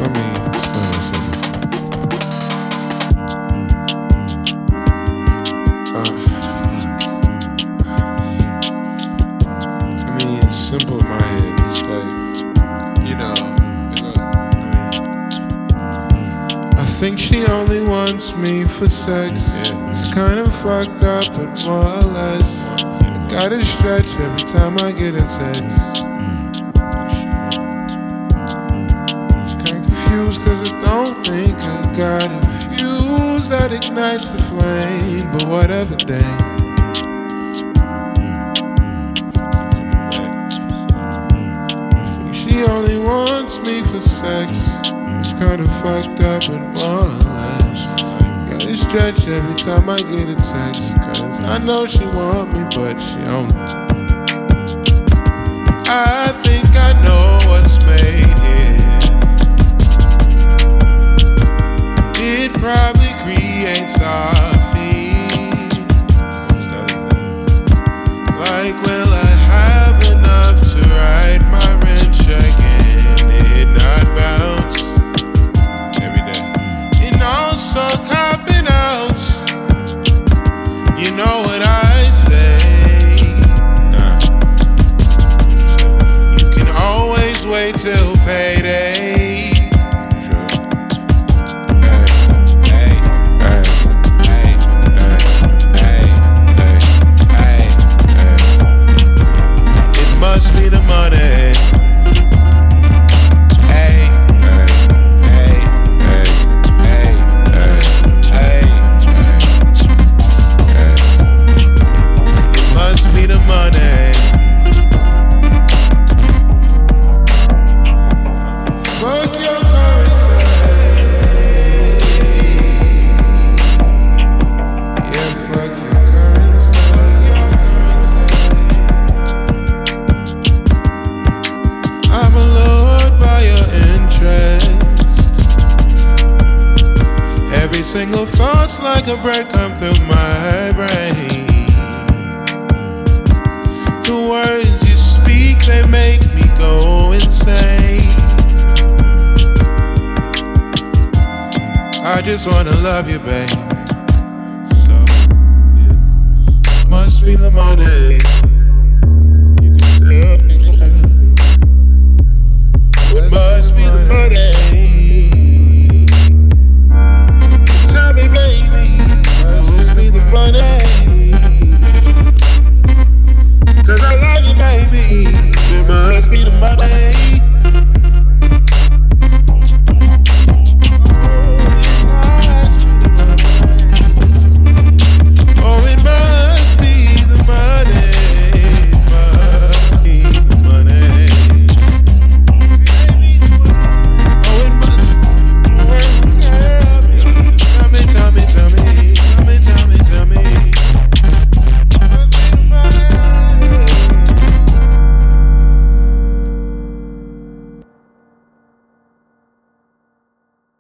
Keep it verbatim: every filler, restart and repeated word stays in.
Let me explain myself. Uh, I mean, it's simple in my head. It's like, you know, I think she only wants me for sex. Yeah. It's kind of fucked up, but more or less. I gotta stretch every time I get a text. It's kinda confused cause I don't think I got a fuse that ignites the flame, but whatever, dang. I think she only wants me for sex. It's kinda fucked up, but more or less. Gotta stretch every time I get a text, cause I know she want me, but she only. I think I know what's made here. It probably creates our feet. Like, will I have enough to write my rent check and it not bounce? So copping out, you know what I say. Nah. You can always wait till payday. True. Hey, hey, hey, hey, hey, hey, hey, hey. It must be the money. Single thoughts like a bread come through my brain. The words you speak, they make me go insane. I just wanna love you, babe. So, yeah. Must be the money.